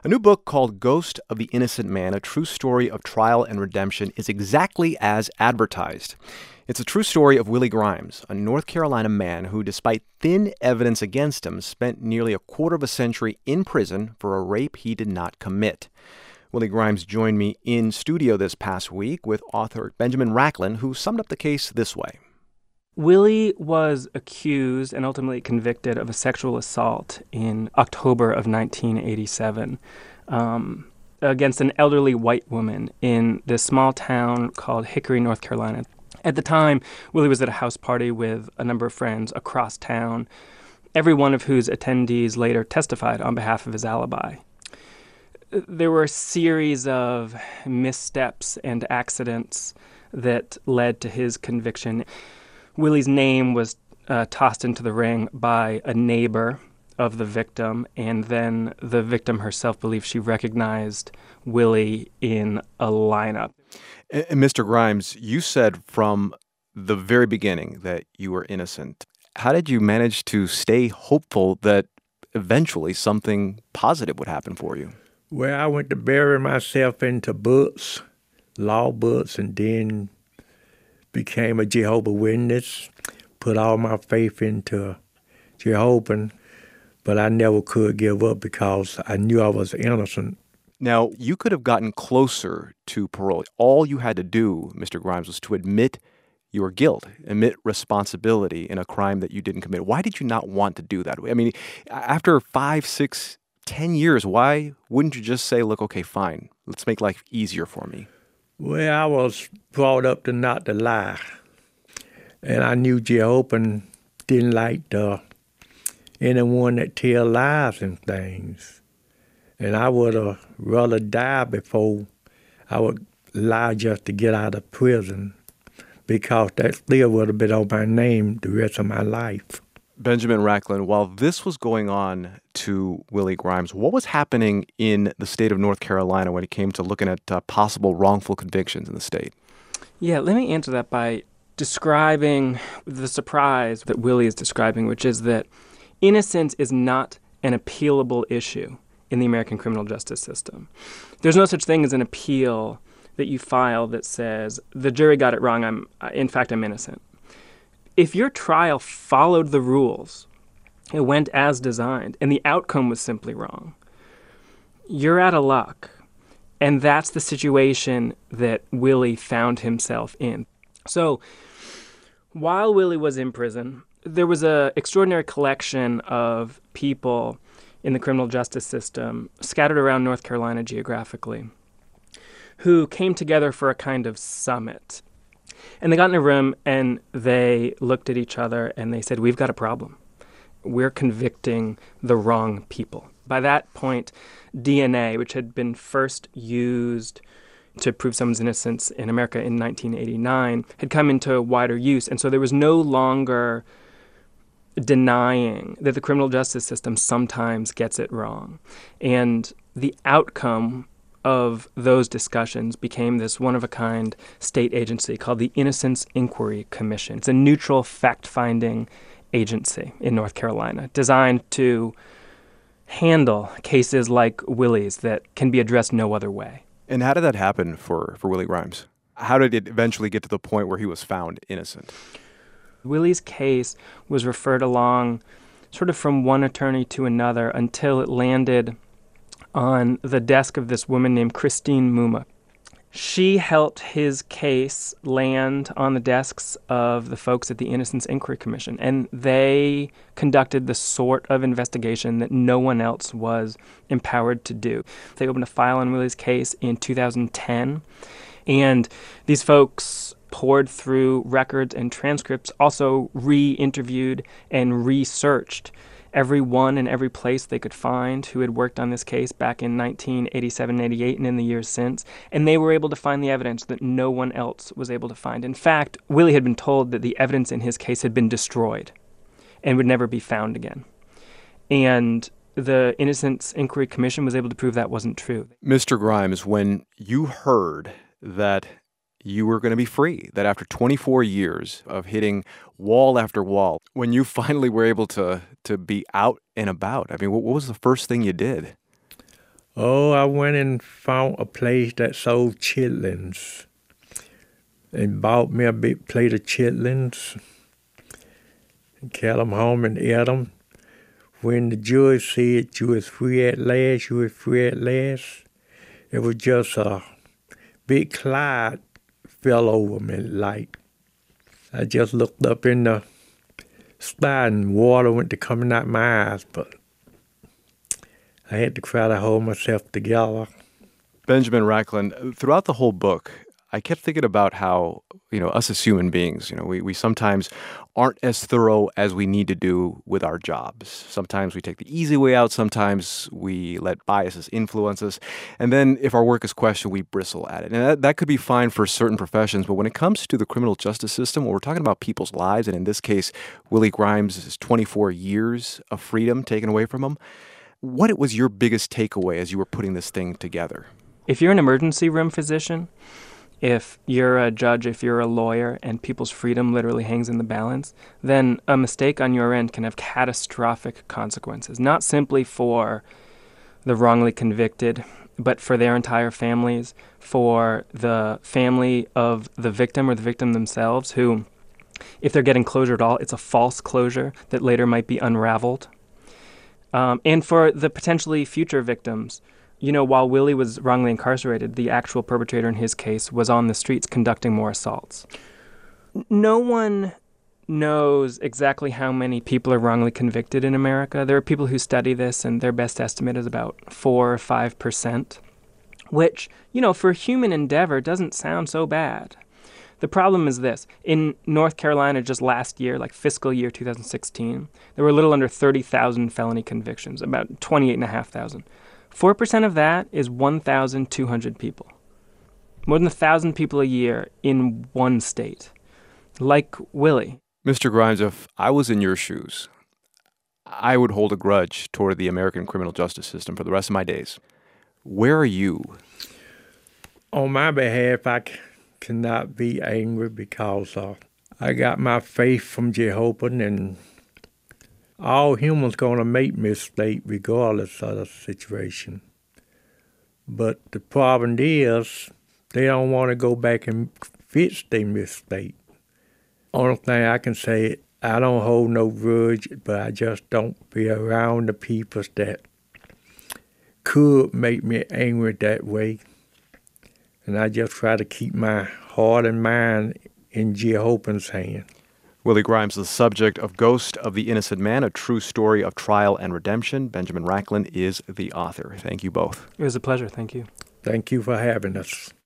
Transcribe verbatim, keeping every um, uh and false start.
A new book called Ghost of the Innocent Man, A True Story of Trial and Redemption, is exactly as advertised. It's a true story of Willie Grimes, a North Carolina man who, despite thin evidence against him, spent nearly a quarter of a century in prison for a rape he did not commit. Willie Grimes joined me in studio this past week with author Benjamin Rachlin, who summed up the case this way. Willie was accused and ultimately convicted of a sexual assault in October of nineteen eighty-seven um, against an elderly white woman in this small town called Hickory, North Carolina. At the time, Willie was at a house party with a number of friends across town, every one of whose attendees later testified on behalf of his alibi. There were a series of missteps and accidents that led to his conviction. Willie's name was uh, tossed into the ring by a neighbor of the victim, and then the victim herself believed she recognized Willie in a lineup. And, and Mister Grimes, you said from the very beginning that you were innocent. How did you manage to stay hopeful that eventually something positive would happen for you? Well, I went to bury myself into books, law books, and then became a Jehovah's Witness, put all my faith into Jehovah, but I never could give up because I knew I was innocent. Now, you could have gotten closer to parole. All you had to do, Mister Grimes, was to admit your guilt, admit responsibility in a crime that you didn't commit. Why did you not want to do that? I mean, after five, six, ten years, why wouldn't you just say, look, okay, fine, let's make life easier for me? Well, I was brought up to not to lie, and I knew Jehovah didn't like the, anyone that tell lies and things, and I would have rather die before I would lie just to get out of prison, because that still would have been on my name the rest of my life. Benjamin Rachlin, while this was going on to Willie Grimes, what was happening in the state of North Carolina when it came to looking at uh, possible wrongful convictions in the state? Yeah, let me answer that by describing the surprise that Willie is describing, which is that innocence is not an appealable issue in the American criminal justice system. There's no such thing as an appeal that you file that says, the jury got it wrong, I'm, in fact, I'm innocent. If your trial followed the rules, it went as designed, and the outcome was simply wrong, you're out of luck. And that's the situation that Willie found himself in. So while Willie was in prison, there was an extraordinary collection of people in the criminal justice system scattered around North Carolina geographically who came together for a kind of summit. And they got in a room and they looked at each other and they said, we've got a problem. We're convicting the wrong people. By that point, D N A, which had been first used to prove someone's innocence in America in nineteen eighty-nine, had come into wider use. And so there was no longer denying that the criminal justice system sometimes gets it wrong. And the outcome of those discussions became this one-of-a-kind state agency called the Innocence Inquiry Commission. It's a neutral fact-finding agency in North Carolina designed to handle cases like Willie's that can be addressed no other way. And how did that happen for, for Willie Grimes? How did it eventually get to the point where he was found innocent? Willie's case was referred along sort of from one attorney to another until it landed on the desk of this woman named Christine Muma. She helped his case land on the desks of the folks at the Innocence Inquiry Commission, and they conducted the sort of investigation that no one else was empowered to do. They opened a file on Willie's case in two thousand ten, and these folks poured through records and transcripts, also re-interviewed and researched every one and every place they could find who had worked on this case back in nineteen eighty-seven, eighty-eight, and in the years since. And they were able to find the evidence that no one else was able to find. In fact, Willie had been told that the evidence in his case had been destroyed and would never be found again. And the Innocence Inquiry Commission was able to prove that wasn't true. Mister Grimes, when you heard that you were going to be free, that after twenty-four years of hitting wall after wall, when you finally were able to to be out and about, I mean, what, what was the first thing you did? Oh, I went and found a place that sold chitlins and bought me a big plate of chitlins and carried them home and ate them. When the judge said you was free at last, you was free at last, it was just a big cloud fell over me like. I just looked up in the sky and water went to coming out my eyes, but I had to try to hold myself together. Benjamin Rachlin, throughout the whole book, I kept thinking about how, you know, us as human beings, you know, we, we sometimes aren't as thorough as we need to do with our jobs. Sometimes we take the easy way out. Sometimes we let biases influence us. And then if our work is questioned, we bristle at it. And that, that could be fine for certain professions. But when it comes to the criminal justice system, when we're talking about people's lives, and in this case, Willie Grimes' twenty-four years of freedom taken away from him, what was your biggest takeaway as you were putting this thing together? If you're an emergency room physician, if you're a judge, if you're a lawyer, and people's freedom literally hangs in the balance, then a mistake on your end can have catastrophic consequences, not simply for the wrongly convicted, but for their entire families, for the family of the victim or the victim themselves, who, if they're getting closure at all, it's a false closure that later might be unraveled. Um, and for the potentially future victims. You know, while Willie was wrongly incarcerated, the actual perpetrator in his case was on the streets conducting more assaults. No one knows exactly how many people are wrongly convicted in America. There are people who study this, and their best estimate is about four or five percent, which, you know, for a human endeavor doesn't sound so bad. The problem is this. In North Carolina just last year, like fiscal year two thousand sixteen, there were a little under thirty thousand felony convictions, about twenty-eight thousand five hundred. four percent of that is one thousand two hundred people. More than one thousand people a year in one state. Like Willie. Mister Grimes, if I was in your shoes, I would hold a grudge toward the American criminal justice system for the rest of my days. Where are you? On my behalf, I c- cannot be angry because uh, I got my faith from Jehovah, and all humans going to make mistakes regardless of the situation. But the problem is they don't want to go back and fix their mistake. Only thing I can say, I don't hold no grudge, but I just don't be around the people that could make me angry that way. And I just try to keep my heart and mind in Jehovah's hand. Willie Grimes, the subject of Ghost of the Innocent Man, a true story of trial and redemption. Benjamin Rachlin is the author. Thank you both. It was a pleasure. Thank you. Thank you for having us.